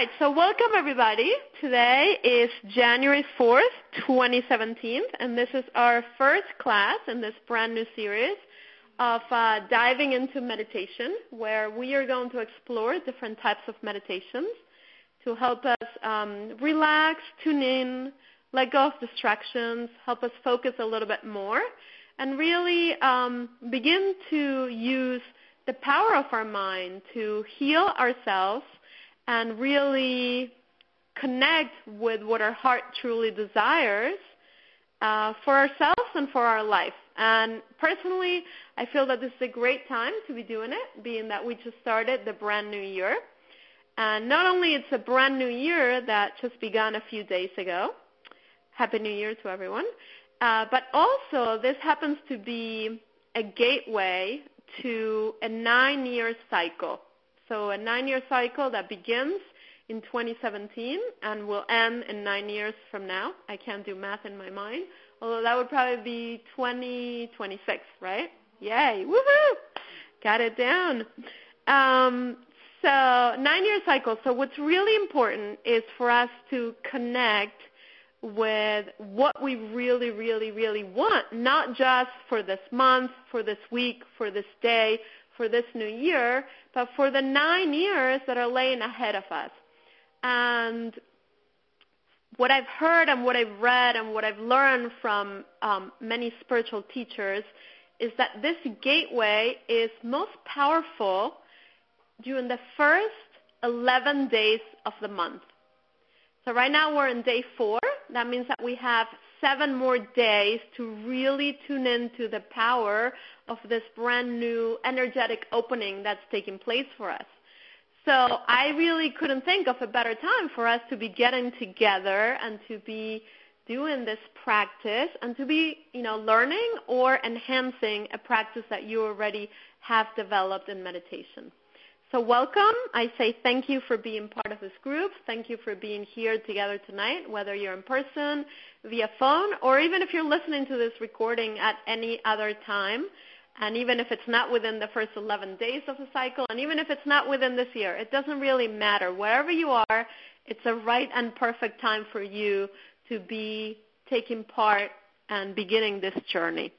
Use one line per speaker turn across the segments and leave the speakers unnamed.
right, so welcome everybody. Today is January 4th, 2017, and this is our first class in this brand new series of diving into meditation, where we are going to explore different types of meditations to help us relax, tune in, let go of distractions, help us focus a little bit more, and really begin to use the power of our mind to heal ourselves and really connect with what our heart truly desires for ourselves and for our life. And personally, I feel that this is a great time to be doing it, being that we just started the brand new year. And not only it's a brand new year that just began a few days ago, Happy New Year to everyone, but also this happens to be a gateway to a 9-year cycle. So a 9-year cycle that begins in 2017 and will end in 9 years from now. I can't do math in my mind, although that would probably be 2026, right? Yay, woohoo! Got it down. So 9-year cycle. So what's really important is for us to connect with what we really, really, really want, not just for this month, for this week, for this day, for this new year, but for the 9 years that are laying ahead of us. And what I've heard and what I've read and what I've learned from many spiritual teachers is that this gateway is most powerful during the first 11 days of the month. So right now we're in day 4. That means that we have 7 more days to really tune into the power of this brand new energetic opening that's taking place for us. So I really couldn't think of a better time for us to be getting together and to be doing this practice and to be, learning or enhancing a practice that you already have developed in meditation. So welcome. I say thank you for being part of this group. Thank you for being here together tonight, whether you're in person, via phone, or even if you're listening to this recording at any other time, and even if it's not within the first 11 days of the cycle, and even if it's not within this year. It doesn't really matter. Wherever you are, it's a right and perfect time for you to be taking part and beginning this journey.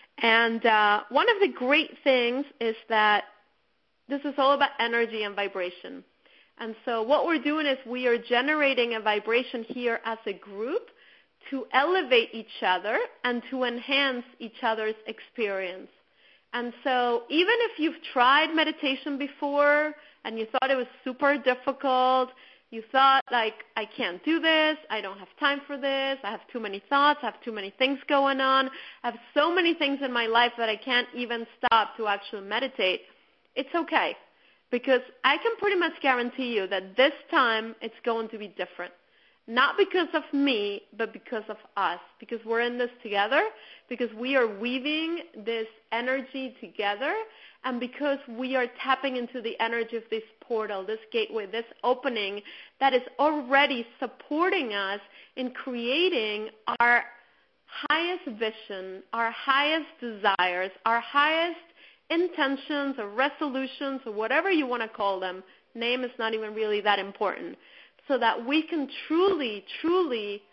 And one of the great things is that this is all about energy and vibration. And so what we're doing is we are generating a vibration here as a group to elevate each other and to enhance each other's experience. And so even if you've tried meditation before and you thought it was super difficult, you thought, I can't do this, I don't have time for this, I have too many thoughts, I have too many things going on, I have so many things in my life that I can't even stop to actually meditate, it's okay, because I can pretty much guarantee you that this time it's going to be different. Not because of me, but because of us, because we're in this together, because we are weaving this energy together, and because we are tapping into the energy of this portal, this gateway, this opening that is already supporting us in creating our highest vision, our highest desires, our highest intentions or resolutions or whatever you want to call them. Name is not even really that important. So that we can truly, truly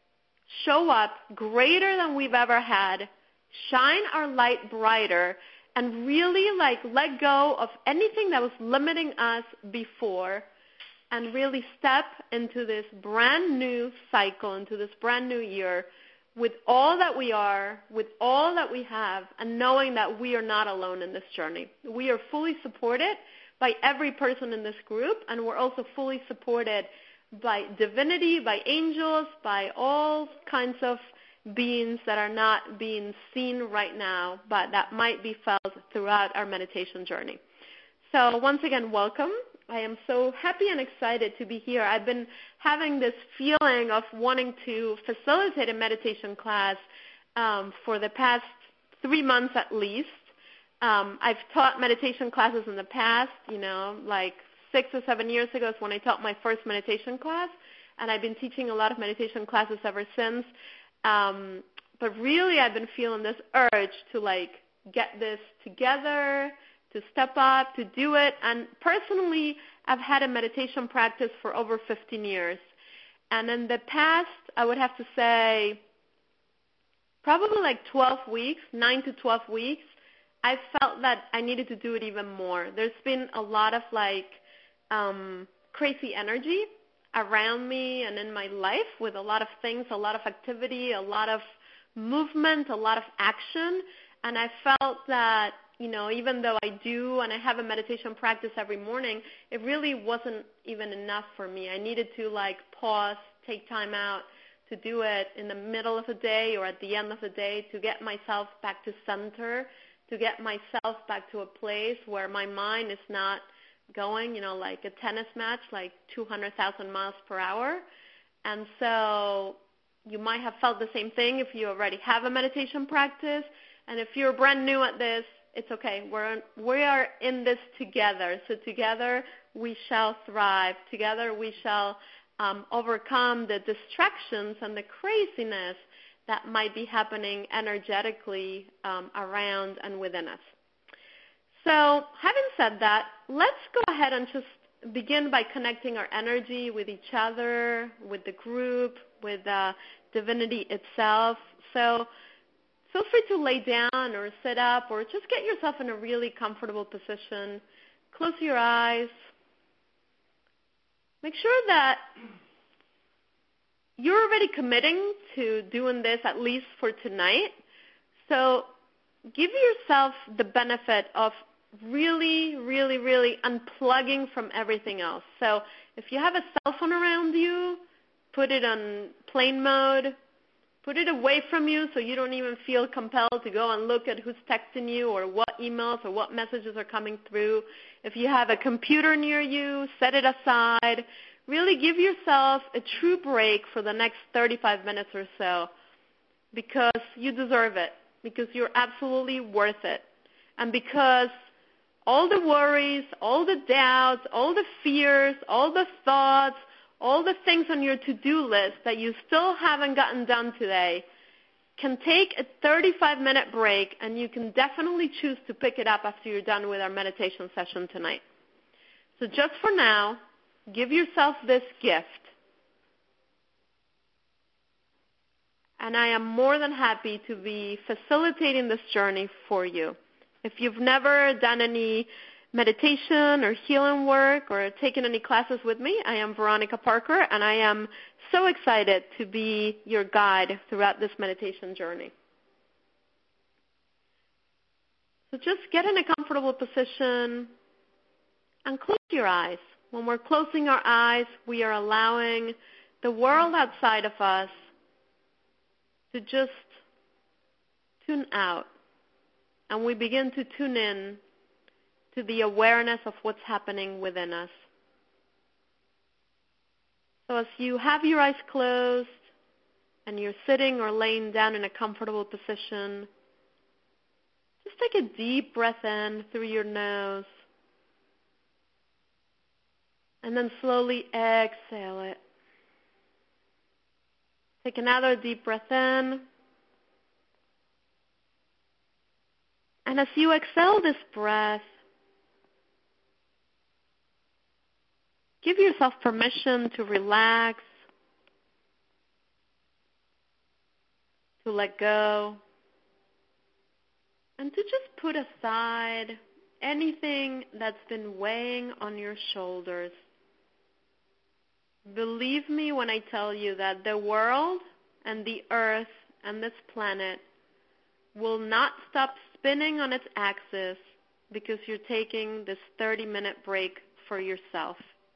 show up greater than we've ever had, shine our light brighter, and really let go of anything that was limiting us before and really step into this brand new cycle, into this brand new year with all that we are, with all that we have, and knowing that we are not alone in this journey. We are fully supported by every person in this group, and we're also fully supported by divinity, by angels, by all kinds of beings that are not being seen right now, but that might be felt throughout our meditation journey. So once again, welcome. I am so happy and excited to be here. I've been having this feeling of wanting to facilitate a meditation class for the past 3 months at least. I've taught meditation classes in the past, 6 or 7 years ago is when I taught my first meditation class, and I've been teaching a lot of meditation classes ever since. But really I've been feeling this urge to get this together, to step up, to do it. And personally, I've had a meditation practice for over 15 years. And in the past, I would have to say probably like 12 weeks, 9 to 12 weeks, I felt that I needed to do it even more. There's been a lot of crazy energy around me and in my life with a lot of things, a lot of activity, a lot of movement, a lot of action. And I felt that, even though I do and I have a meditation practice every morning, it really wasn't even enough for me. I needed to pause, take time out to do it in the middle of the day or at the end of the day to get myself back to center, to get myself back to a place where my mind is not going, like a tennis match, like 200,000 miles per hour. And so you might have felt the same thing if you already have a meditation practice. And if you're brand new at this, it's okay. We are in this together. So together we shall thrive. Together we shall overcome the distractions and the craziness that might be happening energetically around and within us. So having said that, let's go ahead and just begin by connecting our energy with each other, with the group, with divinity itself. So feel free to lay down or sit up or just get yourself in a really comfortable position. Close your eyes. Make sure that you're already committing to doing this at least for tonight. So give yourself the benefit of really, really, really unplugging from everything else. So if you have a cell phone around you, put it on plane mode. Put it away from you so you don't even feel compelled to go and look at who's texting you or what emails or what messages are coming through. If you have a computer near you, set it aside. Really give yourself a true break for the next 35 minutes or so because you deserve it, because you're absolutely worth it, and because all the worries, all the doubts, all the fears, all the thoughts, all the things on your to-do list that you still haven't gotten done today can take a 35-minute break, and you can definitely choose to pick it up after you're done with our meditation session tonight. So just for now, give yourself this gift. And I am more than happy to be facilitating this journey for you. If you've never done any meditation or healing work or taken any classes with me, I am Veronica Parker, and I am so excited to be your guide throughout this meditation journey. So just get in a comfortable position and close your eyes. When we're closing our eyes, we are allowing the world outside of us to just tune out, and we begin to tune in to the awareness of what's happening within us. So as you have your eyes closed and you're sitting or laying down in a comfortable position, just take a deep breath in through your nose and then slowly exhale it. Take another deep breath in. And as you exhale this breath, give yourself permission to relax, to let go, and to just put aside anything that's been weighing on your shoulders. Believe me when I tell you that the world and the earth and this planet will not stop spinning on its axis because you're taking this 30-minute break for yourself.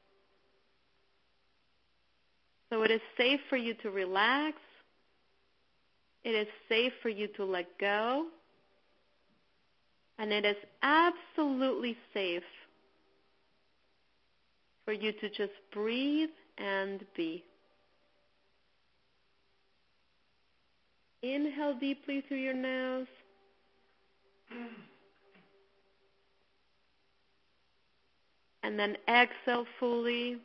So it is safe for you to relax. It is safe for you to let go. And it is absolutely safe for you to just breathe and be. Inhale deeply through your nose. And then exhale fully.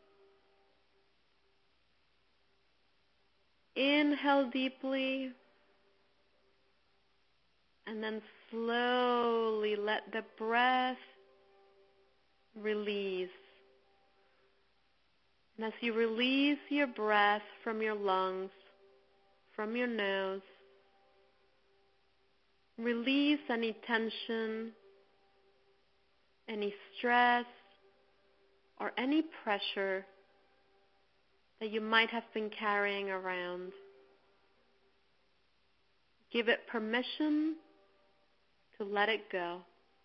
Inhale deeply. And then slowly let the breath release. And as you release your breath from your lungs, from your nose, release any tension, any stress, or any pressure that you might have been carrying around. Give it permission to let it go.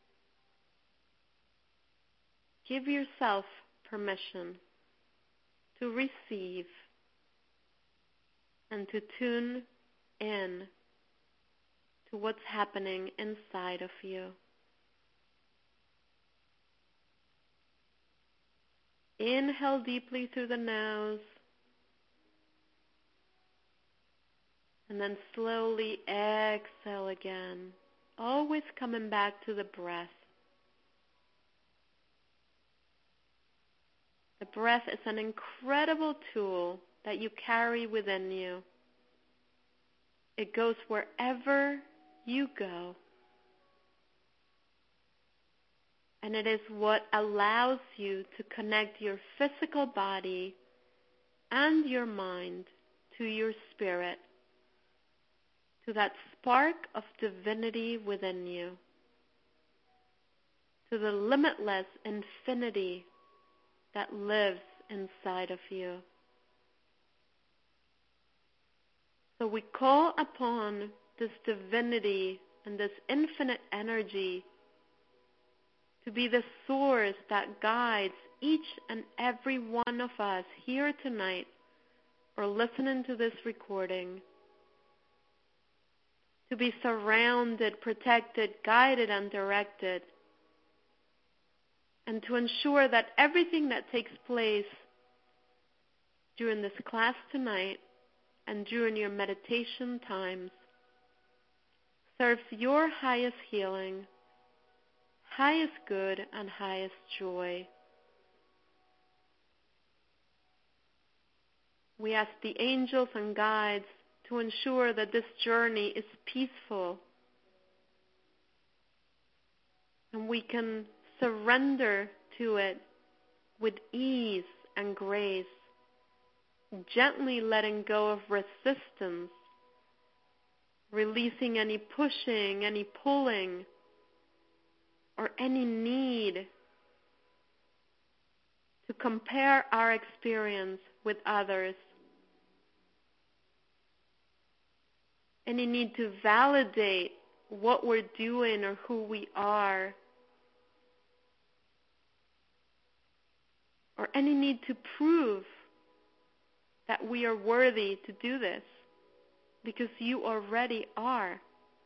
Give yourself permission to receive and to tune in to what's happening inside of you. Inhale deeply through the nose, and then slowly exhale again, always coming back to the breath. The breath is an incredible tool that you carry within you. It goes wherever you go. And it is what allows you to connect your physical body and your mind to your spirit, to that spark of divinity within you, to the limitless infinity that lives inside of you. So we call upon this divinity and this infinite energy to be the source that guides each and every one of us here tonight or listening to this recording, to be surrounded, protected, guided, and directed, and to ensure that everything that takes place during this class tonight and during your meditation times serves your highest healing, highest good, and highest joy. We ask the angels and guides to ensure that this journey is peaceful and we can surrender to it with ease and grace, gently letting go of resistance, releasing any pushing, any pulling, or any need to compare our experience with others, any need to validate what we're doing or who we are, or any need to prove that we are worthy to do this, because you already are.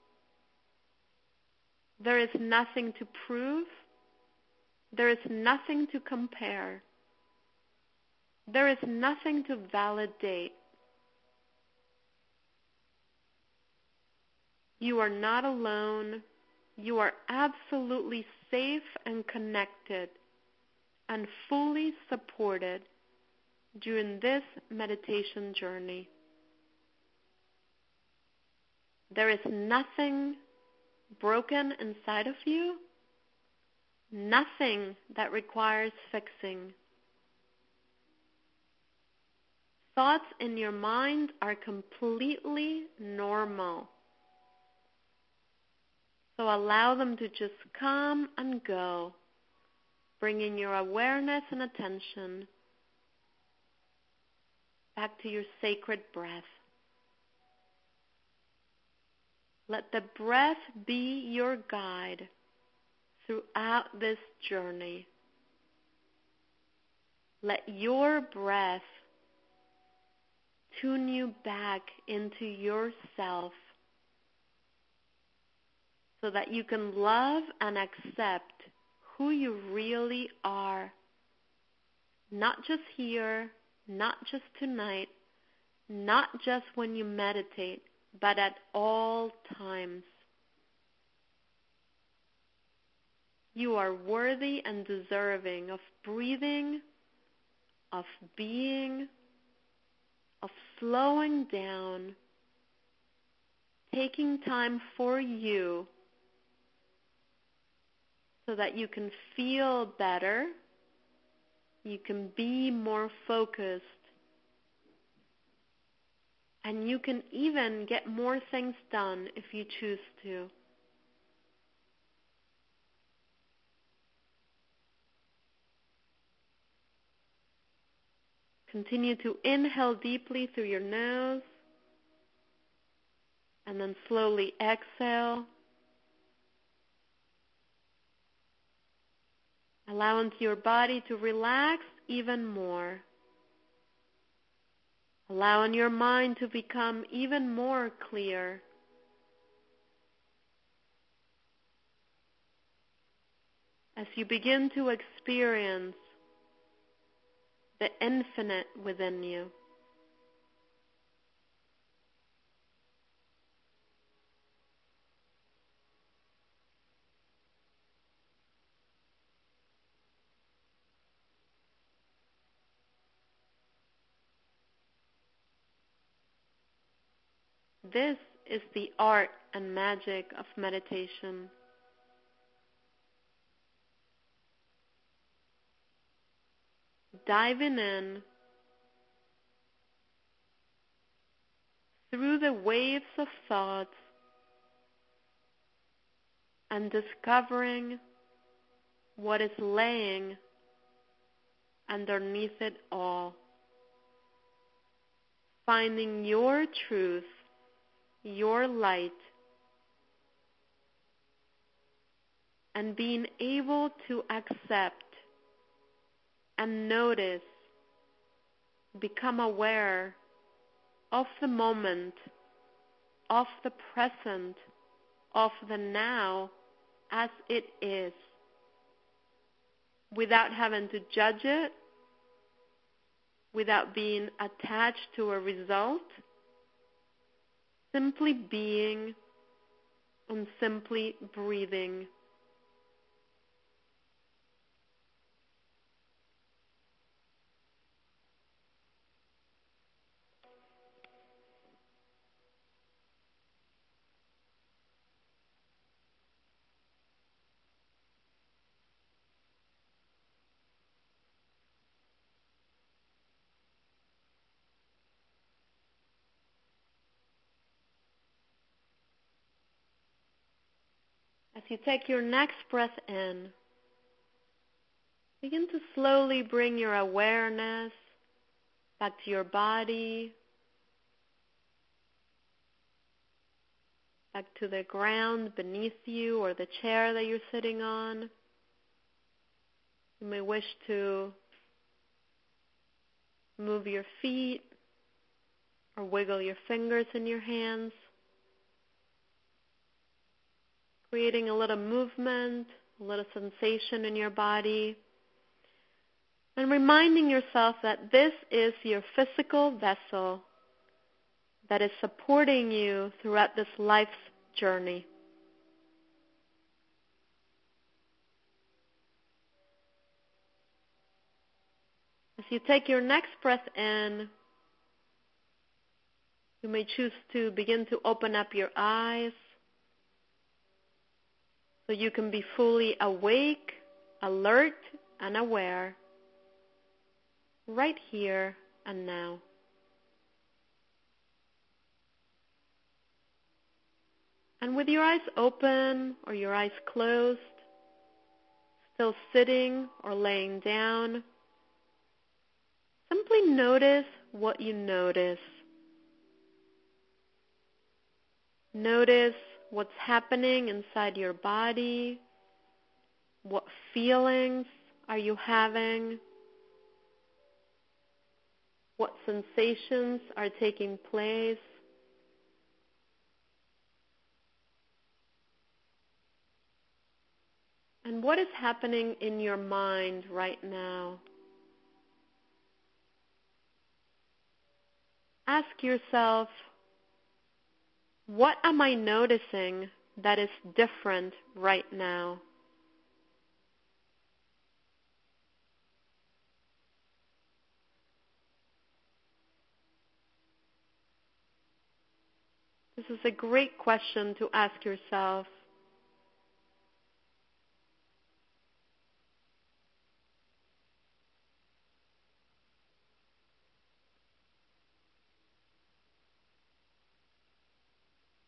There is nothing to prove. There is nothing to compare. There is nothing to validate. You are not alone. You are absolutely safe and connected and fully supported during this meditation journey. There is nothing broken inside of you, nothing that requires fixing. Thoughts in your mind are completely normal. So allow them to just come and go, bringing your awareness and attention back to your sacred breath. Let the breath be your guide throughout this journey. Let your breath tune you back into yourself so that you can love and accept who you really are. Not just here, not just tonight, not just when you meditate, but at all times. You are worthy and deserving of breathing, of being, of slowing down, taking time for you so that you can feel better, you can be more focused, and you can even get more things done if you choose to. Continue to inhale deeply through your nose, and then slowly exhale, allowing your body to relax even more, allowing your mind to become even more clear. As you begin to experience the infinite within you. This is the art and magic of meditation. Diving in through the waves of thoughts and discovering what is laying underneath it all. Finding your truth, your light, and being able to accept and notice, become aware of the moment, of the present, of the now as it is, without having to judge it, without being attached to a result, simply being and simply breathing. As you take your next breath in, begin to slowly bring your awareness back to your body, back to the ground beneath you or the chair that you're sitting on. You may wish to move your feet or wiggle your fingers in your hands, creating a little movement, a little sensation in your body, and reminding yourself that this is your physical vessel that is supporting you throughout this life's journey. As you take your next breath in, you may choose to begin to open up your eyes so you can be fully awake, alert, and aware right here and now. And with your eyes open or your eyes closed, still sitting or laying down, simply notice what you notice. Notice what's happening inside your body. What feelings are you having? What sensations are taking place? And what is happening in your mind right now? Ask yourself, what am I noticing that is different right now? This is a great question to ask yourself.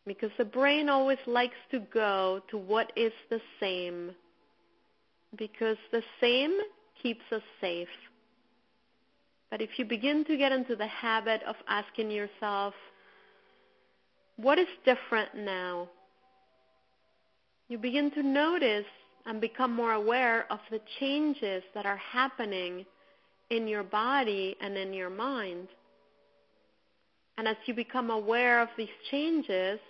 because the brain always likes to go to what is the same, because the same keeps us safe. But if you begin to get into the habit of asking yourself, what is different now? You begin to notice and become more aware of the changes that are happening in your body and in your mind. And as you become aware of these changes,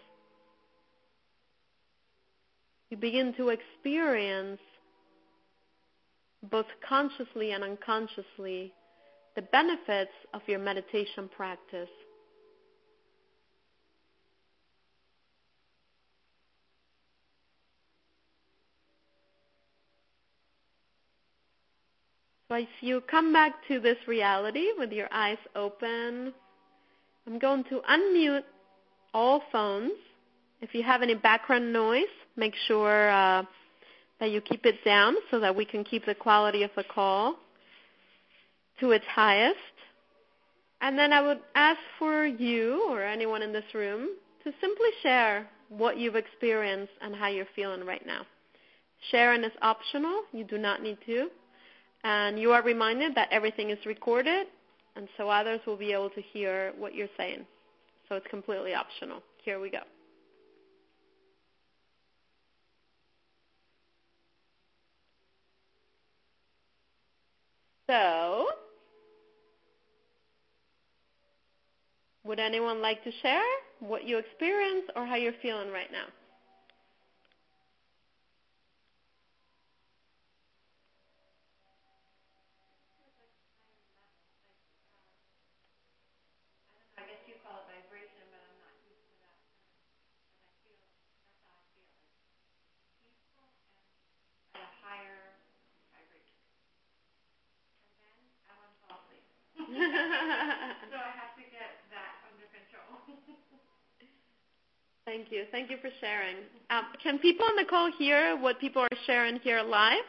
you begin to experience, both consciously and unconsciously, the benefits of your meditation practice. So as you come back to this reality with your eyes open, I'm going to unmute all phones. If you have any background noise, make sure that you keep it down so that we can keep the quality of the call to its highest. And then I would ask for you or anyone in this room to simply share what you've experienced and how you're feeling right now. Sharing is optional. You do not need to. And you are reminded that everything is recorded, and so others will be able to hear what you're saying. So it's completely optional. Here we go. So, would anyone like to share what you experienced or how you're feeling right now? So I have to get that under control. Thank you. Thank you for sharing. Can people on the call hear what people are sharing here live?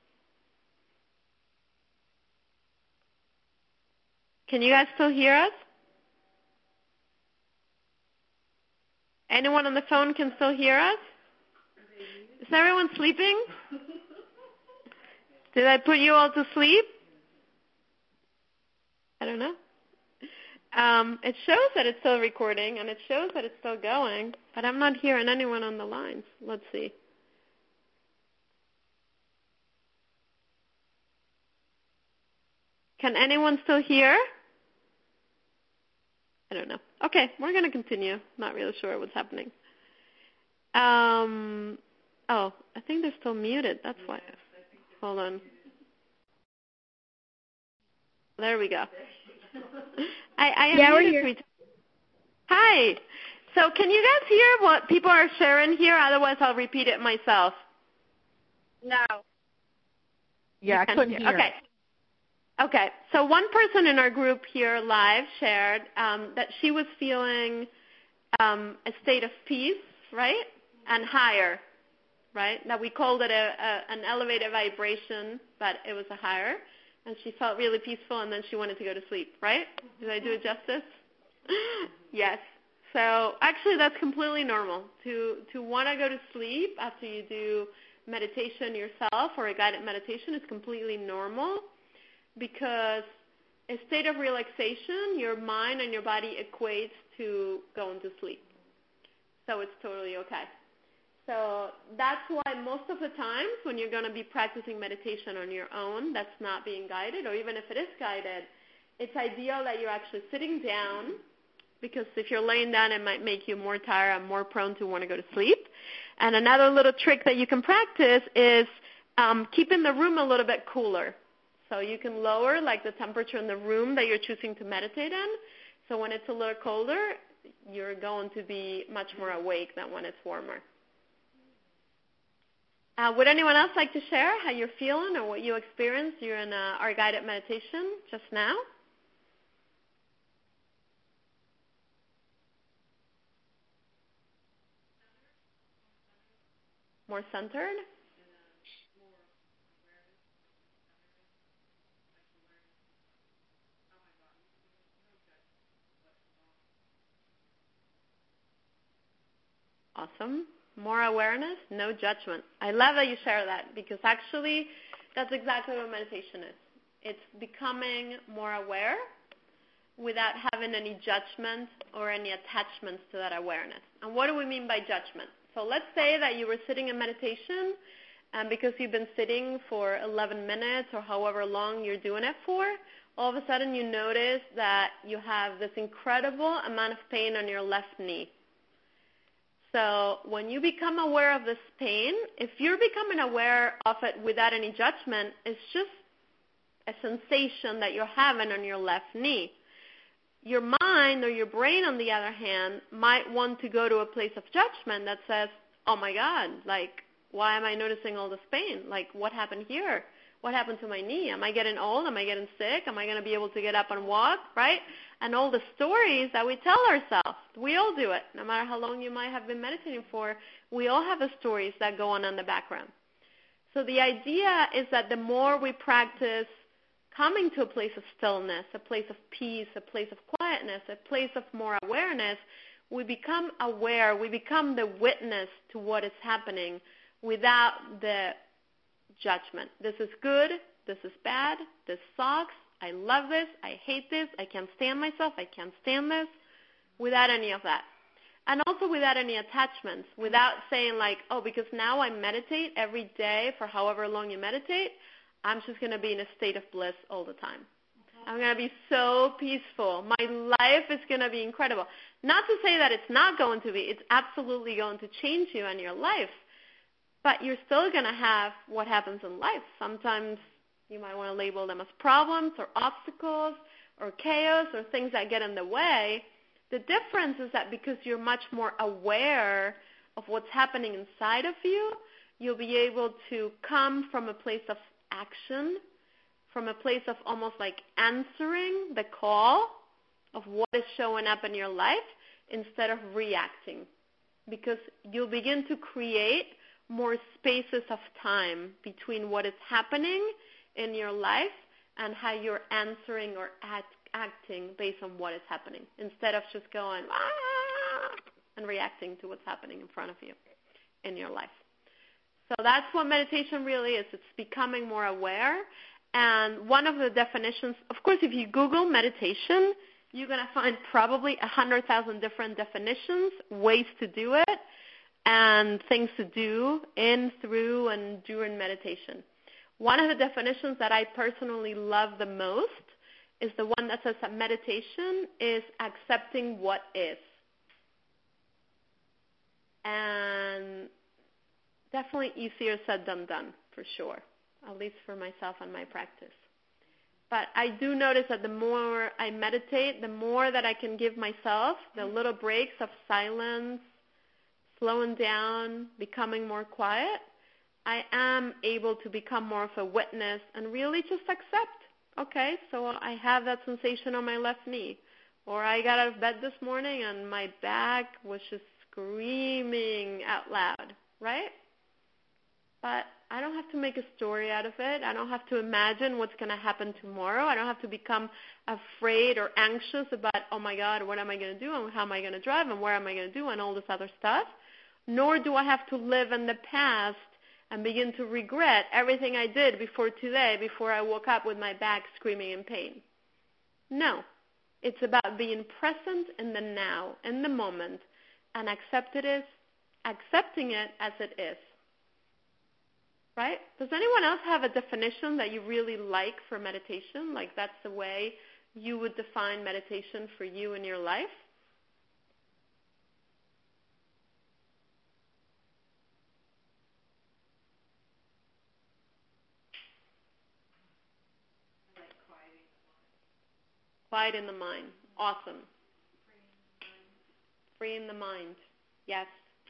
Can you guys still hear us? Anyone on the phone can still hear us? Is everyone sleeping? Did I put you all to sleep? I don't know. It shows that it's still recording, and it shows that it's still going, but I'm not hearing anyone on the lines. Let's see. Can anyone still hear? I don't know. Okay, we're going to continue. Not really sure what's happening. Oh, I think they're still muted. That's why. Hold on. There we go. I am muted 3 times. Hi. So can you guys hear what people are sharing here? Otherwise, I'll repeat it myself.
No.
Yeah, I couldn't hear.
Okay. Okay. So one person in our group here live shared that she was feeling a state of peace, right, and higher, right? That we called it an elevated vibration, but it was a higher. And she felt really peaceful, and then she wanted to go to sleep, right? Did I do it justice? Yes. So actually that's completely normal. To want to go to sleep after you do meditation yourself or a guided meditation is completely normal, because a state of relaxation, your mind and your body equates to going to sleep. So it's totally okay. So that's why most of the times when you're going to be practicing meditation on your own that's not being guided, or even if it is guided, it's ideal that you're actually sitting down, because if you're laying down, it might make you more tired and more prone to want to go to sleep. And another little trick that you can practice is keeping the room a little bit cooler. So you can lower like the temperature in the room that you're choosing to meditate in. So when it's a little colder, you're going to be much more awake than when it's warmer. Would anyone else like to share how you're feeling or what you experienced during our guided meditation just now? More centered? Awesome. More awareness, no judgment. I love that you share that because actually that's exactly what meditation is. It's becoming more aware without having any judgment or any attachments to that awareness. And what do we mean by judgment? So let's say that you were sitting in meditation, and because you've been sitting for 11 minutes or however long you're doing it for, all of a sudden you notice that you have this incredible amount of pain on your left knee. So when you become aware of this pain, if you're becoming aware of it without any judgment, it's just a sensation that you're having on your left knee. Your mind or your brain, on the other hand, might want to go to a place of judgment that says, oh my God, like, why am I noticing all this pain? Like, what happened here? What happened to my knee? Am I getting old? Am I getting sick? Am I going to be able to get up and walk, right? And all the stories that we tell ourselves. We all do it. No matter how long you might have been meditating for, we all have the stories that go on in the background. So the idea is that the more we practice coming to a place of stillness, a place of peace, a place of quietness, a place of more awareness, we become aware, we become the witness to what is happening without the judgment. This is good, this is bad, this sucks, I love this, I hate this, I can't stand myself, I can't stand this, without any of that. And also without any attachments, without saying like, oh, because now I meditate every day for however long you meditate, I'm just going to be in a state of bliss all the time. I'm going to be so peaceful. My life is going to be incredible. Not to say that it's not going to be. It's absolutely going to change you and your life. But you're still going to have what happens in life. Sometimes you might want to label them as problems or obstacles or chaos or things that get in the way. The difference is that because you're much more aware of what's happening inside of you, you'll be able to come from a place of action, from a place of almost like answering the call of what is showing up in your life instead of reacting. Because you'll begin to create more spaces of time between what is happening in your life and how you're answering or acting based on what is happening, instead of just going and reacting to what's happening in front of you in your life. So that's what meditation really is. It's becoming more aware. And one of the definitions, of course, if you Google meditation, you're going to find probably 100,000 different definitions, ways to do it, and things to do in, through, and during meditation. One of the definitions that I personally love the most is the one that says that meditation is accepting what is. And definitely easier said than done, for sure, at least for myself and my practice. But I do notice that the more I meditate, the more that I can give myself the little breaks of silence, slowing down, becoming more quiet, I am able to become more of a witness and really just accept, okay, so I have that sensation on my left knee. Or I got out of bed this morning and my back was just screaming out loud, right? But I don't have to make a story out of it. I don't have to imagine what's going to happen tomorrow. I don't have to become afraid or anxious about, oh, my God, what am I going to do and how am I going to drive and where am I going to do and all this other stuff. Nor do I have to live in the past and begin to regret everything I did before today, before I woke up with my back screaming in pain. No. It's about being present in the now, in the moment, and accepting it as it is. Right? Does anyone else have a definition that you really like for meditation? Like that's the way you would define meditation for you in your life? Quiet in the mind. Awesome. Free in the mind. Yes.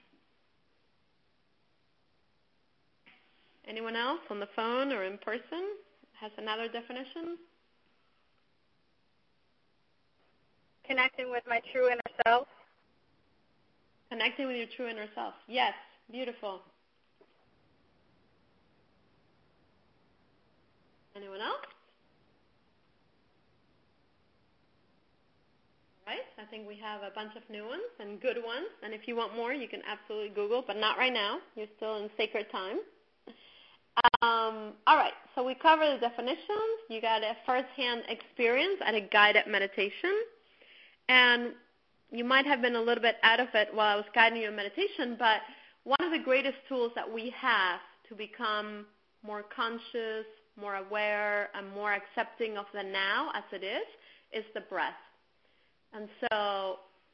Anyone else on the phone or in person has another definition?
Connecting with my true inner self.
Connecting with your true inner self. Yes. Beautiful. Anyone else? All right. I think we have a bunch of new ones and good ones. And if you want more, you can absolutely Google, but not right now. You're still in sacred time. All right, so we covered the definitions. You got a first-hand experience at a guided meditation. And you might have been a little bit out of it while I was guiding you in meditation, but one of the greatest tools that we have to become more conscious, more aware, and more accepting of the now as it is the breath. And so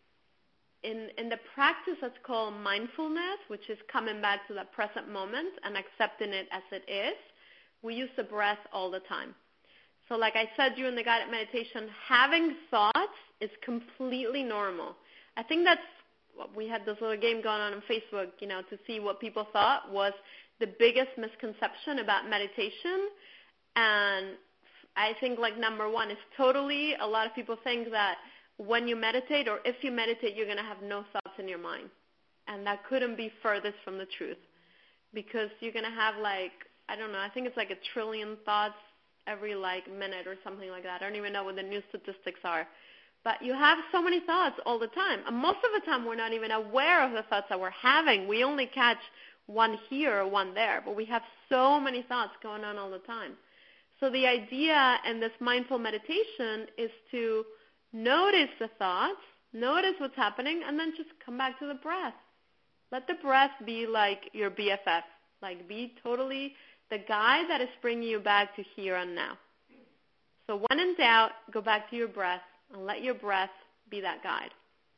in the practice that's called mindfulness, which is coming back to the present moment and accepting it as it is, we use the breath all the time. So like I said during the guided meditation, having thoughts is completely normal. I think that's we had this little game going on Facebook, to see what people thought was the biggest misconception about meditation. And I think number one is totally, a lot of people think that when you meditate or if you meditate, you're going to have no thoughts in your mind. And that couldn't be furthest from the truth, because you're going to have I think it's 1 trillion thoughts every minute or something like that. I don't even know what the new statistics are. But you have so many thoughts all the time. And most of the time we're not even aware of the thoughts that we're having. We only catch one here or one there. But we have so many thoughts going on all the time. So the idea in this mindful meditation is to notice the thoughts, notice what's happening, and then just come back to the breath. Let the breath be like your BFF. Be totally the guide that is bringing you back to here and now. So when in doubt, go back to your breath and let your breath be that guide.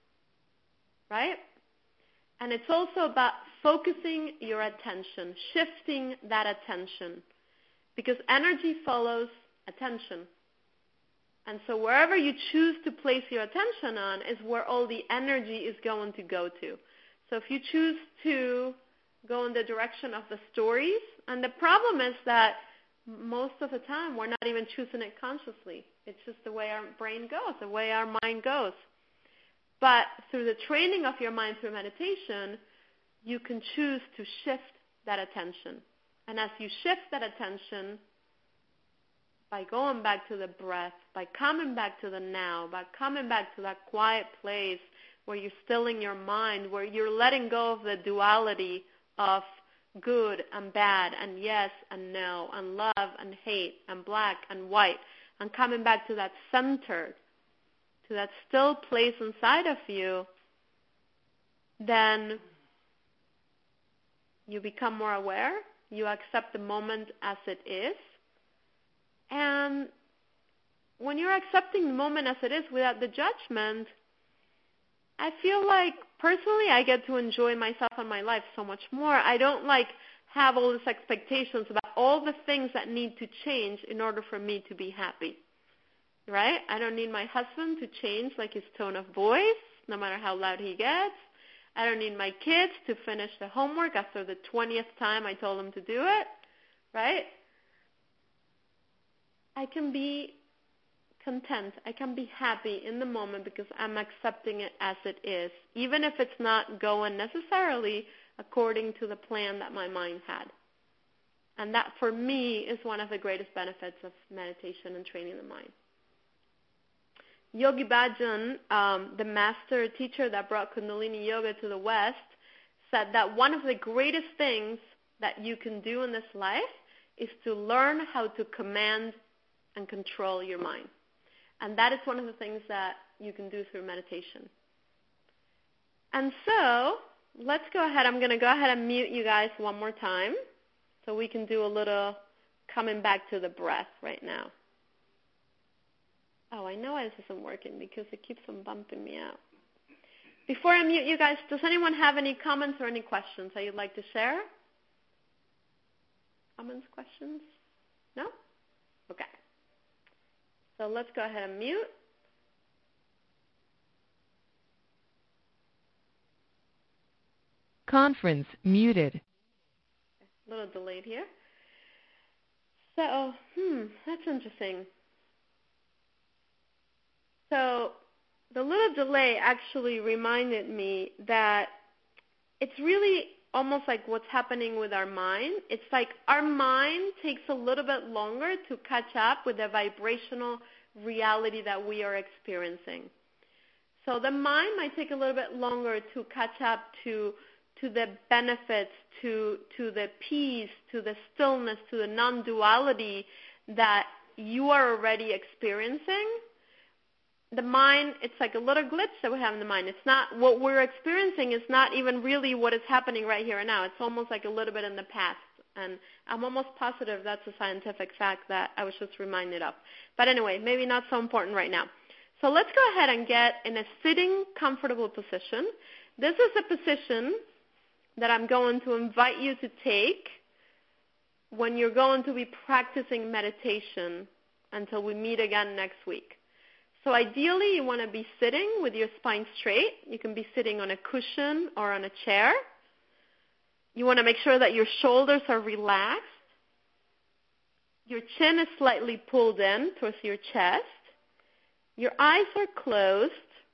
Right? And it's also about focusing your attention, shifting that attention, because energy follows attention. And so wherever you choose to place your attention on is where all the energy is going to go to. So if you choose to go in the direction of the stories, and the problem is that most of the time we're not even choosing it consciously. It's just the way our brain goes, the way our mind goes. But through the training of your mind through meditation, you can choose to shift that attention. And as you shift that attention, by going back to the breath, by coming back to the now, by coming back to that quiet place where you're stilling your mind, where you're letting go of the duality of good and bad and yes and no and love and hate and black and white, and coming back to that center, to that still place inside of you, then you become more aware, you accept the moment as it is, and when you're accepting the moment as it is without the judgment, I feel personally I get to enjoy myself and my life so much more. I don't have all these expectations about all the things that need to change in order for me to be happy. Right? I don't need my husband to change his tone of voice, no matter how loud he gets. I don't need my kids to finish the homework after the 20th time I told them to do it. Right? I can be content. I can be happy in the moment because I'm accepting it as it is, even if it's not going necessarily according to the plan that my mind had. And that, for me, is one of the greatest benefits of meditation and training the mind. Yogi Bhajan, the master teacher that brought Kundalini Yoga to the West, said that one of the greatest things that you can do in this life is to learn how to command and control your mind. And that is one of the things that you can do through meditation. And so let's go ahead. I'm going to go ahead and mute you guys one more time so we can do a little coming back to the breath right now. Oh, I know this isn't working because it keeps on bumping me out. Before I mute you guys, does anyone have any comments or any questions that you'd like to share? Comments, questions? No? Okay. So let's go ahead and mute.
Conference muted.
A little delayed here. So, that's interesting. So the little delay actually reminded me that it's really almost like what's happening with our mind. It's like our mind takes a little bit longer to catch up with the vibrational reality that we are experiencing. So the mind might take a little bit longer to catch up to the benefits, to the peace, to the stillness, to the non-duality that you are already experiencing. The mind, it's like a little glitch that we have in the mind. It's not what we're experiencing is not even really what is happening right here and now. It's almost like a little bit in the past. And I'm almost positive that's a scientific fact that I was just reminded of. But anyway, maybe not so important right now. So let's go ahead and get in a sitting, comfortable position. This is a position that I'm going to invite you to take when you're going to be practicing meditation until we meet again next week. So ideally, you want to be sitting with your spine straight. You can be sitting on a cushion or on a chair. You want to make sure that your shoulders are relaxed. Your chin is slightly pulled in towards your chest. Your eyes are closed.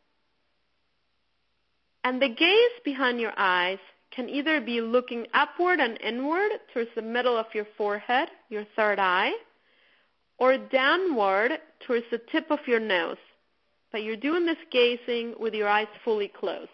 And the gaze behind your eyes can either be looking upward and inward towards the middle of your forehead, your third eye, or downward towards the tip of your nose. But you're doing this gazing with your eyes fully closed.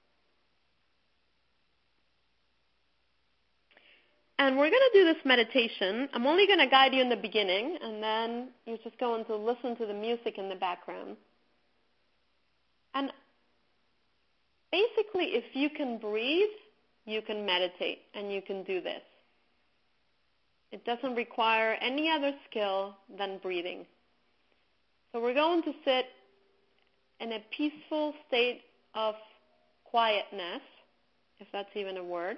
And we're going to do this meditation. I'm only going to guide you in the beginning, and then you're just going to listen to the music in the background. And basically, if you can breathe, you can meditate, and you can do this. It doesn't require any other skill than breathing. So we're going to sit in a peaceful state of quietness, if that's even a word.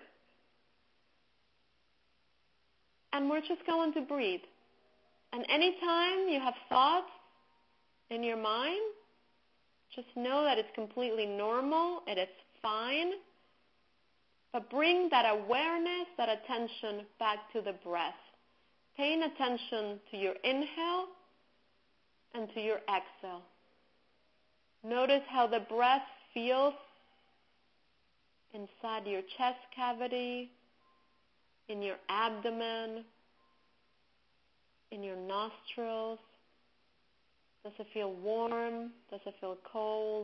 And we're just going to breathe. And anytime you have thoughts in your mind, just know that it's completely normal, it is fine. But bring that awareness, that attention back to the breath. Paying attention to your inhale and to your exhale. Notice how the breath feels inside your chest cavity, in your abdomen, in your nostrils. Does it feel warm? Does it feel cold?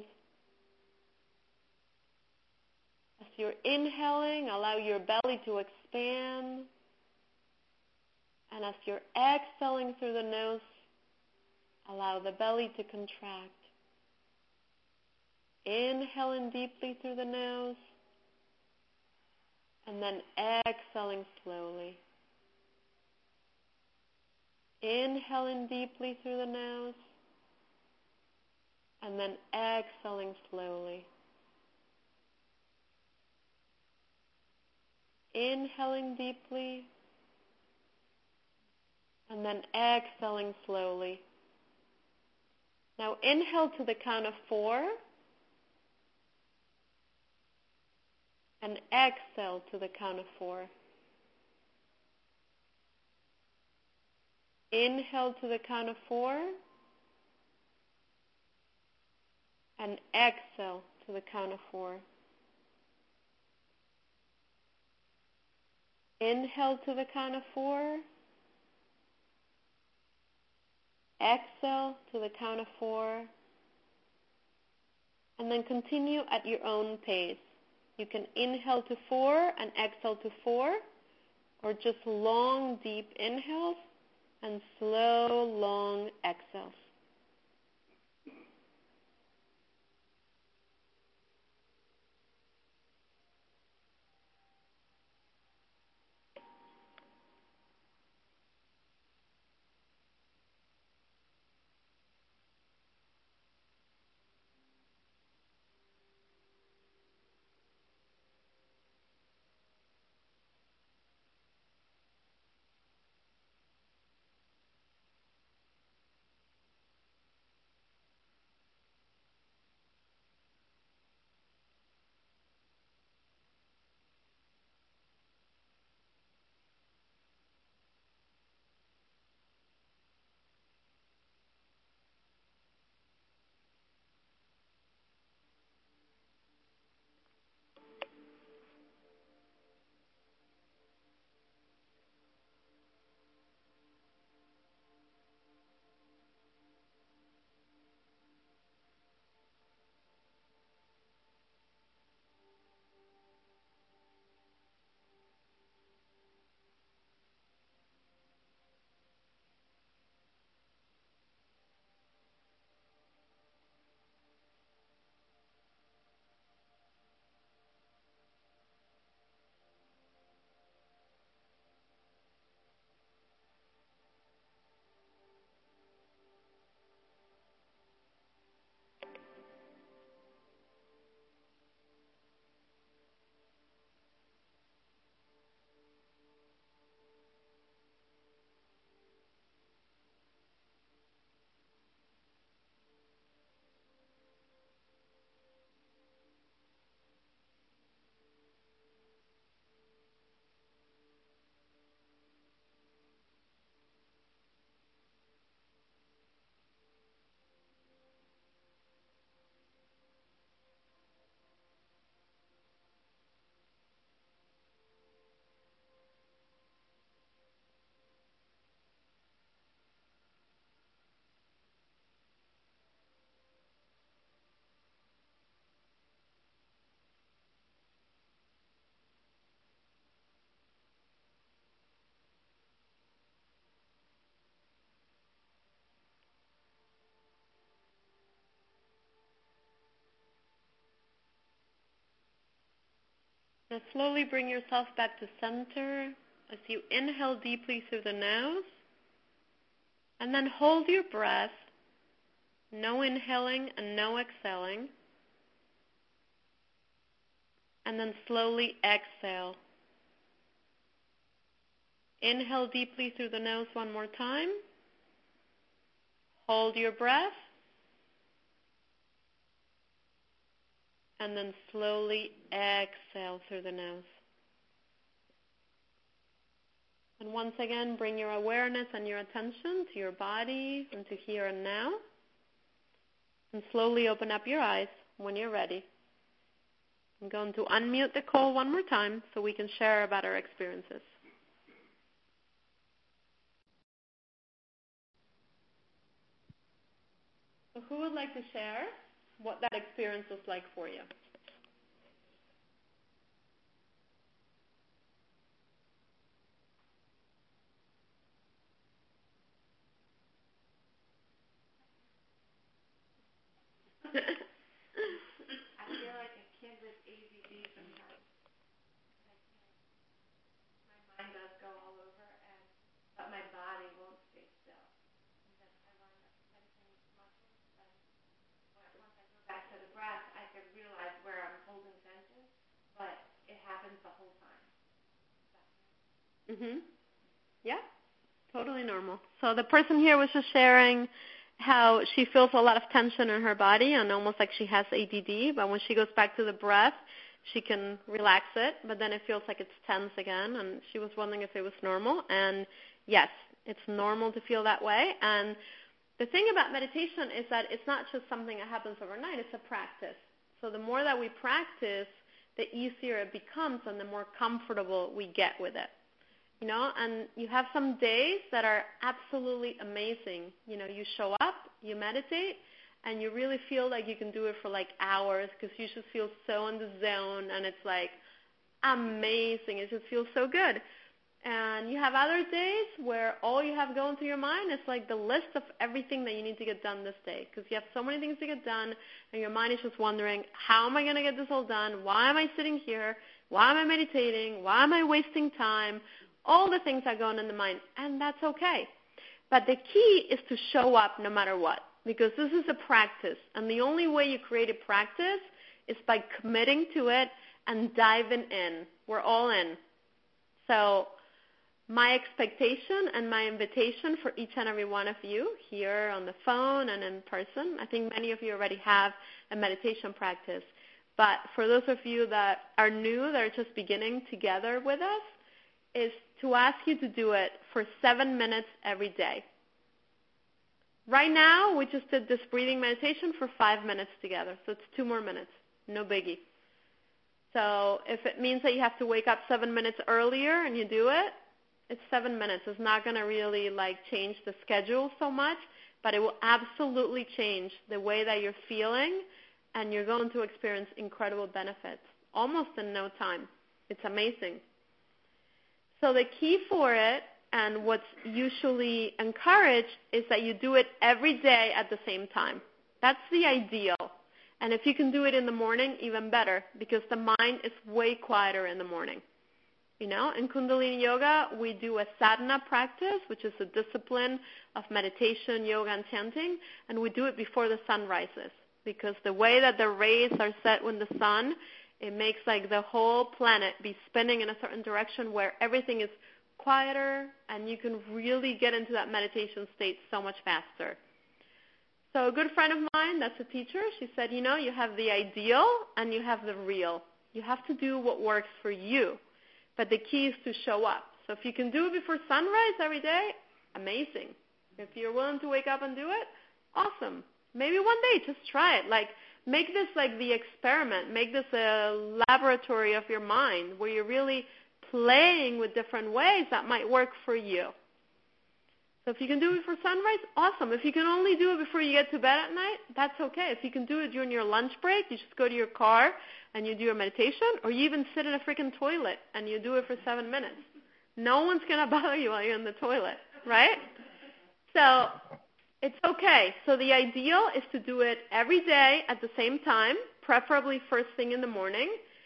As you're inhaling, allow your belly to expand. And as you're exhaling through the nose, allow the belly to contract. Inhaling deeply through the nose, and then exhaling slowly. Inhaling deeply through the nose, and then exhaling slowly. Inhaling deeply, and then exhaling slowly. Now inhale to the count of 4, and exhale to the count of 4. Inhale to the count of 4, and exhale to the count of 4. Inhale to the count of 4, exhale to the count of 4, and then continue at your own pace. You can inhale to 4 and exhale to 4, or just long, deep inhales and slow, long exhales. Now slowly bring yourself back to center as you inhale deeply through the nose. And then hold your breath. No inhaling and no exhaling. And then slowly exhale. Inhale deeply through the nose one more time. Hold your breath. And then slowly exhale through the nose. And once again, bring your awareness and your attention to your body and to here and now. And slowly open up your eyes when you're ready. I'm going to unmute the call one more time so we can share about our experiences. So who would like to share what that experience was like for you?
I feel like a kid with ADD sometimes. My mind does go all over, but my body won't stay still. And then I learned that meditating muscles, and once I go back to the breath, I could realize where I'm holding tension, but it happens the whole time.
Yeah, totally normal. So the person here was just sharing how she feels a lot of tension in her body and almost like she has ADD, but when she goes back to the breath, she can relax it, but then it feels like it's tense again, and she was wondering if it was normal. And yes, it's normal to feel that way. And the thing about meditation is that it's not just something that happens overnight, it's a practice. So the more that we practice, the easier it becomes and the more comfortable we get with it. You know, and you have some days that are absolutely amazing. You know, you show up, you meditate, and you really feel like you can do it for like hours because you just feel so in the zone, and it's like amazing. It just feels so good. And you have other days where all you have going through your mind is like the list of everything that you need to get done this day because you have so many things to get done, and your mind is just wondering, how am I going to get this all done? Why am I sitting here? Why am I meditating? Why am I wasting time? All the things are going in the mind, and that's okay. But the key is to show up no matter what, because this is a practice, and the only way you create a practice is by committing to it and diving in. We're all in. So my expectation and my invitation for each and every one of you here on the phone and in person, I think many of you already have a meditation practice, but for those of you that are new, that are just beginning together with us, is to ask you to do it for 7 minutes every day. Right now, we just did this breathing meditation for 5 minutes together, so it's 2 more minutes, no biggie. So if it means that you have to wake up 7 minutes earlier and you do it, it's 7 minutes. It's not going to really like change the schedule so much, but it will absolutely change the way that you're feeling, and you're going to experience incredible benefits almost in no time. It's amazing. So the key for it, and what's usually encouraged, is that you do it every day at the same time. That's the ideal. And if you can do it in the morning, even better, because the mind is way quieter in the morning. You know, in Kundalini Yoga, we do a sadhana practice, which is a discipline of meditation, yoga, and chanting, and we do it before the sun rises, because the way that the rays are set when the sun, it makes like the whole planet be spinning in a certain direction where everything is quieter, and you can really get into that meditation state so much faster. So a good friend of mine that's a teacher, she said, you know, you have the ideal and you have the real. You have to do what works for you, but the key is to show up. So if you can do it before sunrise every day, amazing. If you're willing to wake up and do it, awesome. Maybe one day, just try it. Like, make this like the experiment. Make this a laboratory of your mind where you're really playing with different ways that might work for you. So if you can do it before sunrise, awesome. If you can only do it before you get to bed at night, that's okay. If you can do it during your lunch break, you just go to your car and you do your meditation, or you even sit in a freaking toilet and you do it for 7 minutes. No one's going to bother you while you're in the toilet, right? So it's okay. So the ideal is to do it every day at the same time, preferably first thing in the morning.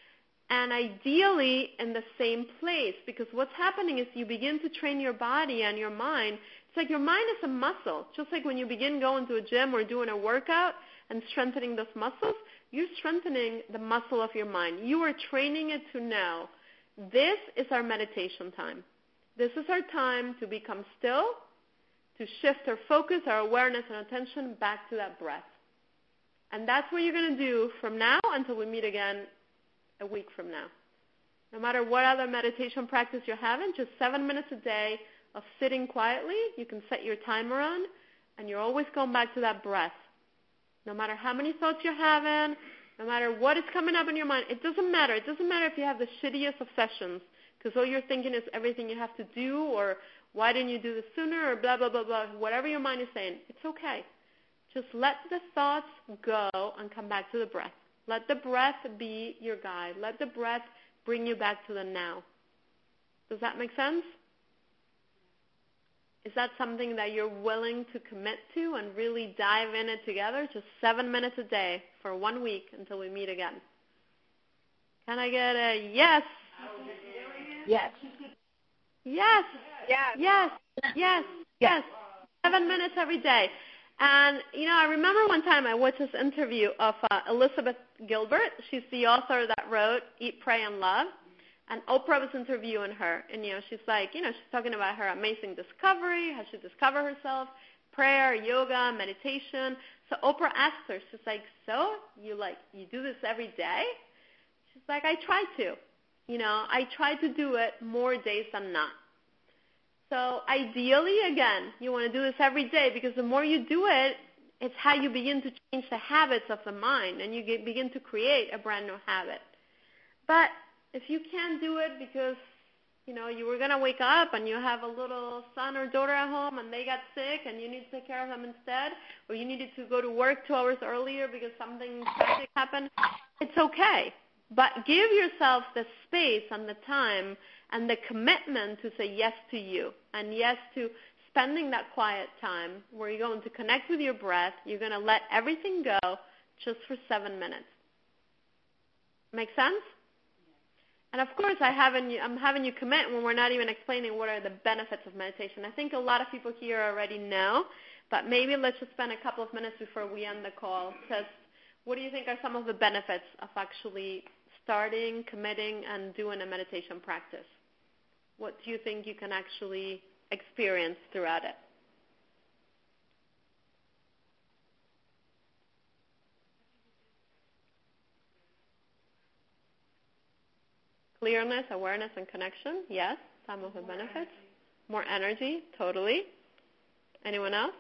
and ideally in the same place, because what's happening is you begin to train your body and your mind. It's like your mind is a muscle. Just like when you begin going to a gym or doing a workout and strengthening those muscles, you're strengthening the muscle of your mind. You are training it to know, this is our meditation time. This is our time to become still, to shift our focus, our awareness, and attention back to that breath. And that's what you're going to do from now until we meet again a week from now. No matter what other meditation practice you're having, just 7 minutes a day of sitting quietly. You can set your timer on, and you're always going back to that breath. No matter how many thoughts you're having, no matter what is coming up in your mind, it doesn't matter. It doesn't matter if you have the shittiest obsessions, because all you're thinking is everything you have to do, or why didn't you do this sooner, or blah, blah, blah, blah. Whatever your mind is saying, it's okay. Just let the thoughts go and come back to the breath. Let the breath be your guide. Let the breath bring you back to the now. Does that make sense? Is that something that you're willing to commit to and really dive in it together? Just 7 minutes a day for 1 week until we meet again. Can I get a yes?
Yes.
Yes.
Yes.
Yes. Yes. Yes. 7 minutes every day. And, I remember one time I watched this interview of Elizabeth Gilbert. She's the author that wrote Eat, Pray, and Love. And Oprah was interviewing her. And, she's like, she's talking about her amazing discovery, how she discovered herself, prayer, yoga, meditation. So Oprah asked her, she's like, so you do this every day? She's like, I try to. I try to do it more days than not. So ideally, again, you want to do this every day, because the more you do it, it's how you begin to change the habits of the mind, and you begin to create a brand new habit. But if you can't do it because, you were going to wake up and you have a little son or daughter at home and they got sick and you need to take care of them instead, or you needed to go to work 2 hours earlier because something tragic happened, it's okay. But give yourself the space and the time and the commitment to say yes to you, and yes to spending that quiet time where you're going to connect with your breath. You're going to let everything go just for 7 minutes. Make sense? And of course, I'm having you commit when we're not even explaining what are the benefits of meditation. I think a lot of people here already know, but maybe let's just spend a couple of minutes before we end the call. Just what do you think are some of the benefits of actually starting, committing, and doing a meditation practice? What do you think you can actually experience throughout it? Clearness, awareness, and connection. Yes, some of the benefits. More energy, totally. Anyone else?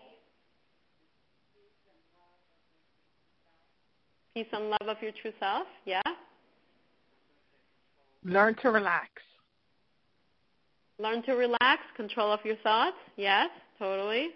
Peace and love of your true self. Yeah.
Learn to relax.
Learn to relax, control of your thoughts. Yes, totally.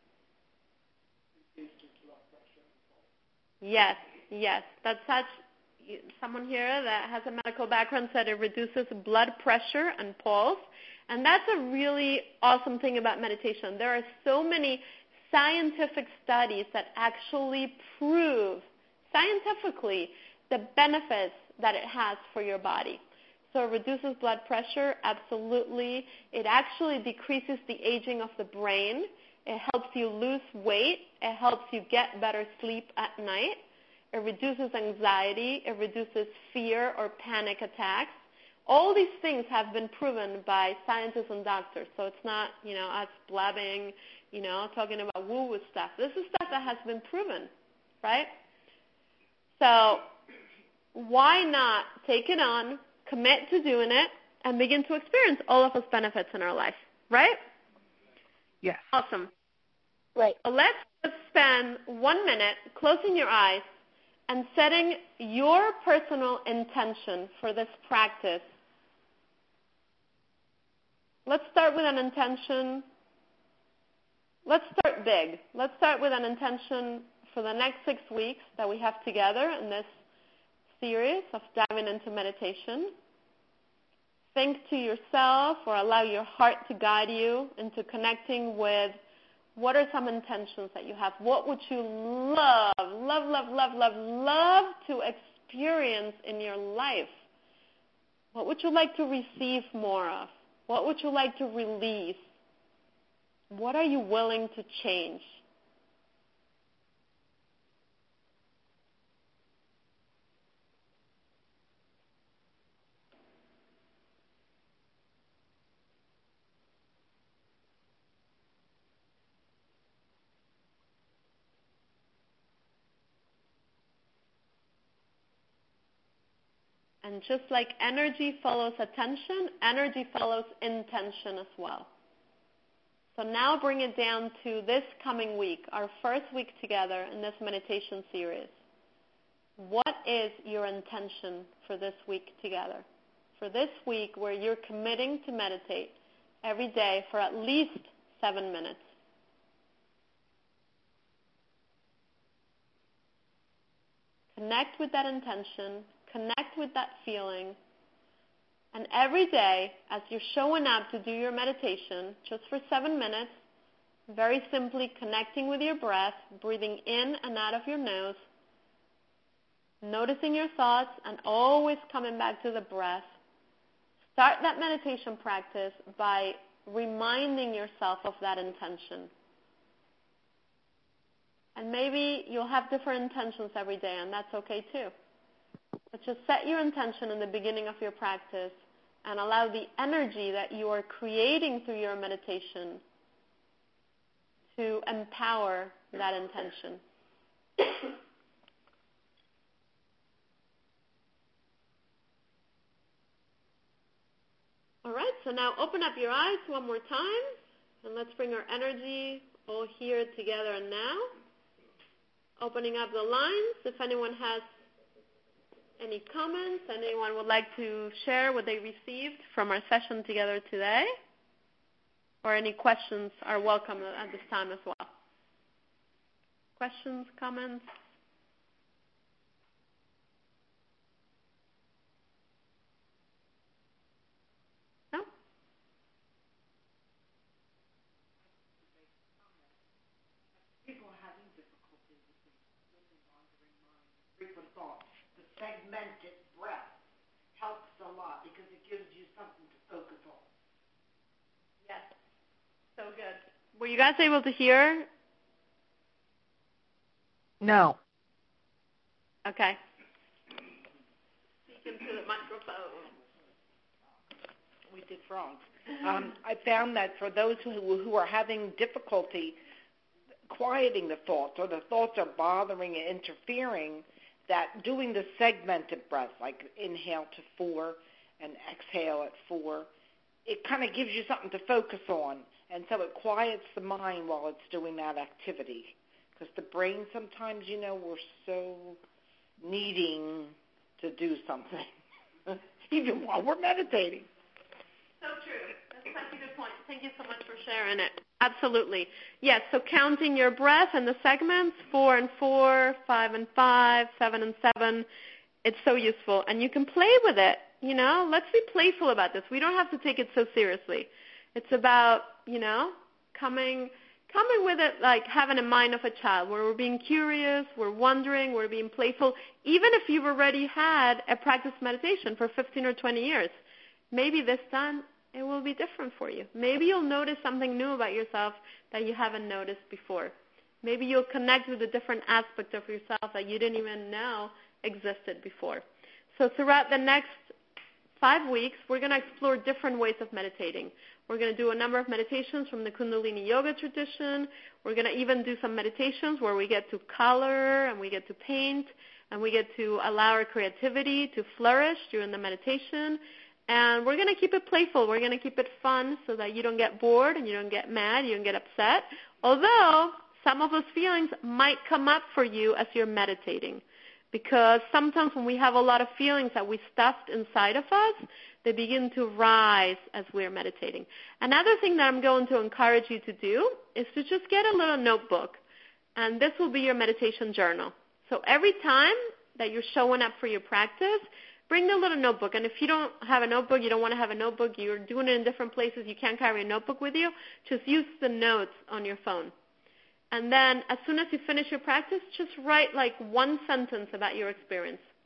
Yes. That's such. Someone here that has a medical background said it reduces blood pressure and pulse. And that's a really awesome thing about meditation. There are so many scientific studies that actually prove scientifically the benefits that it has for your body. So it reduces blood pressure, absolutely. It actually decreases the aging of the brain. It helps you lose weight. It helps you get better sleep at night. It reduces anxiety. It reduces fear or panic attacks. All these things have been proven by scientists and doctors. So it's not, us blabbing, talking about woo-woo stuff. This is stuff that has been proven, right? So why not take it on, commit to doing it, and begin to experience all of those benefits in our life, right?
Yes.
Awesome.
Right.
So let's just spend 1 minute closing your eyes and setting your personal intention for this practice. Let's start with an intention. Let's start big. Let's start with an intention for the next 6 weeks that we have together in this series of diving into meditation. Think to yourself, or allow your heart to guide you into connecting with what are some intentions that you have. What would you love to experience in your life? What would you like to receive more of? What would you like to release? What are you willing to change? And just like energy follows attention, energy follows intention as well. So now bring it down to this coming week, our first week together in this meditation series. What is your intention for this week together? For this week where you're committing to meditate every day for at least 7 minutes. Connect with that intention. Connect with that feeling. And every day, as you're showing up to do your meditation, just for 7 minutes, very simply connecting with your breath, breathing in and out of your nose, noticing your thoughts, and always coming back to the breath. Start that meditation practice by reminding yourself of that intention. And maybe you'll have different intentions every day, and that's okay too. But just set your intention in the beginning of your practice and allow the energy that you are creating through your meditation to empower that intention. All right, so now open up your eyes one more time, and let's bring our energy all here together and now. Opening up the lines. If anyone has any comments, anyone would like to share what they received from our session together today, or any questions are welcome at this time as well. Questions, comments? No?
People are having difficulty with the really wandering mind, frequent thoughts. The segmented breath helps a lot because it gives you something to focus on.
Yes. So good. Were you guys able to hear?
No.
Okay. Speak into the microphone.
We did frogs. I found that for those who are having difficulty quieting the thoughts, or the thoughts are bothering and interfering, that doing the segmented breath, like inhale to 4 and exhale at 4, it kind of gives you something to focus on. And so it quiets the mind while it's doing that activity. Because the brain sometimes, we're so needing to do something, even while we're meditating.
So true. That's such a good point. Thank you so much for sharing it. Absolutely. Yes, so counting your breath and the segments, 4 and 4, 5 and 5, 7 and 7, it's so useful. And you can play with it. Let's be playful about this. We don't have to take it so seriously. It's about, coming with it like having a mind of a child, where we're being curious, we're wondering, we're being playful. Even if you've already had a practice meditation for 15 or 20 years, maybe this time it will be different for you. Maybe you'll notice something new about yourself that you haven't noticed before. Maybe you'll connect with a different aspect of yourself that you didn't even know existed before. So throughout the next 5 weeks, we're going to explore different ways of meditating. We're going to do a number of meditations from the Kundalini Yoga tradition. We're going to even do some meditations where we get to color and we get to paint and we get to allow our creativity to flourish during the meditation. And we're going to keep it playful. We're going to keep it fun so that you don't get bored and you don't get mad, you don't get upset. Although some of those feelings might come up for you as you're meditating. Because sometimes when we have a lot of feelings that we stuffed inside of us, they begin to rise as we're meditating. Another thing that I'm going to encourage you to do is to just get a little notebook. And this will be your meditation journal. So every time that you're showing up for your practice, bring the little notebook. And if you don't have a notebook, you don't want to have a notebook, you're doing it in different places, you can't carry a notebook with you, just use the notes on your phone. And then as soon as you finish your practice, just write like one sentence about your experience.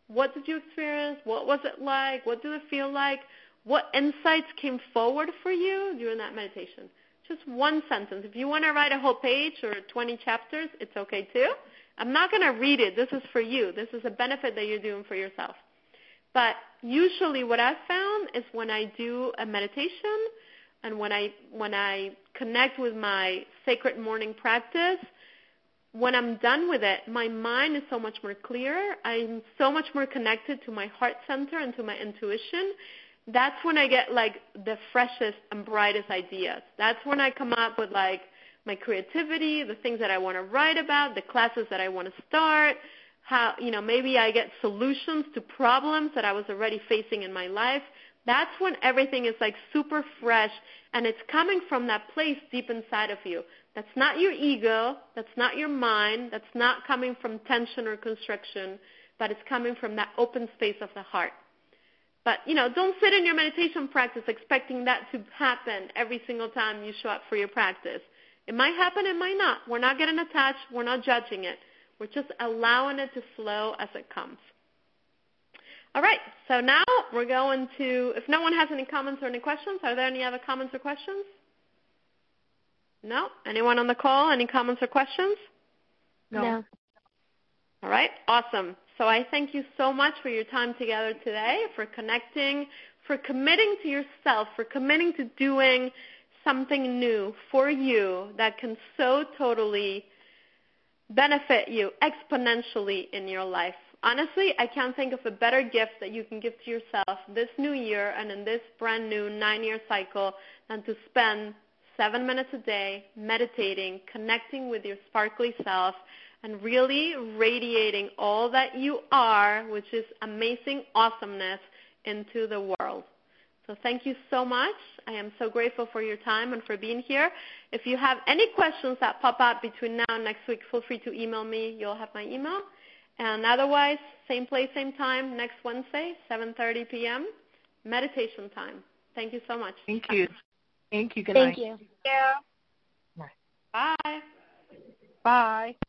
What did you experience? What was it like? What did it feel like? What insights came forward for you during that meditation? Just one sentence. If you want to write a whole page or 20 chapters, it's okay too. I'm not going to read it. This is for you. This is a benefit that you're doing for yourself. But usually what I've found is when I do a meditation and when I connect with my sacred morning practice, when I'm done with it, my mind is so much more clear. I'm so much more connected to my heart center and to my intuition. That's when I get like the freshest and brightest ideas. That's when I come up with like my creativity, the things that I want to write about, the classes that I want to start, how, maybe I get solutions to problems that I was already facing in my life. That's when everything is like super fresh, and it's coming from that place deep inside of you. That's not your ego. That's not your mind. That's not coming from tension or constriction, but it's coming from that open space of the heart. But, don't sit in your meditation practice expecting that to happen every single time you show up for your practice. It might happen, it might not. We're not getting attached. We're not judging it. We're just allowing it to flow as it comes. All right, so now we're going to, if no one has any comments or any questions, are there any other comments or questions? No? Anyone on the call, any comments or questions?
No.
All right, awesome. So I thank you so much for your time together today, for connecting, for committing to yourself, for committing to doing something new for you that can so totally benefit you exponentially in your life. Honestly, I can't think of a better gift that you can give to yourself this new year and in this brand new 9-year cycle than to spend 7 minutes a day meditating, connecting with your sparkly self, and really radiating all that you are, which is amazing awesomeness, into the world. So thank you so much. I am so grateful for your time and for being here. If you have any questions that pop up between now and next week, feel free to email me. You'll have my email. And otherwise, same place, same time, next Wednesday, 7:30 p.m., meditation time. Thank you so much.
Thank you. Thank you. Good
Thank
night.
you. Yeah.
Bye.
Bye.